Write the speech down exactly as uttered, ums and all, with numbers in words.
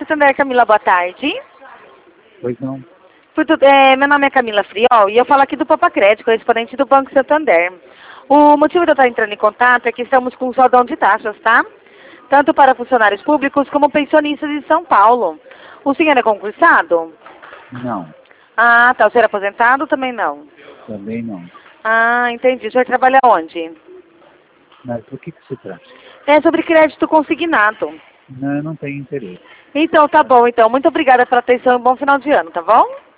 Santander, Camila, boa tarde. Pois não. Tudo, é, meu nome é Camila Friol e eu falo aqui do Papacred, correspondente do Banco Santander. O motivo de eu estar entrando em contato é que estamos com um saldão de taxas, tá? Tanto para funcionários públicos como pensionistas de São Paulo. O senhor é concursado? Não. Ah, tá. O senhor é aposentado ou também não? Também não. Ah, entendi. O senhor trabalha onde? Mas por que que se trata? É sobre crédito consignado. Não, eu não tenho interesse. Então, tá bom. Então, muito obrigada pela atenção e um bom final de ano, tá bom?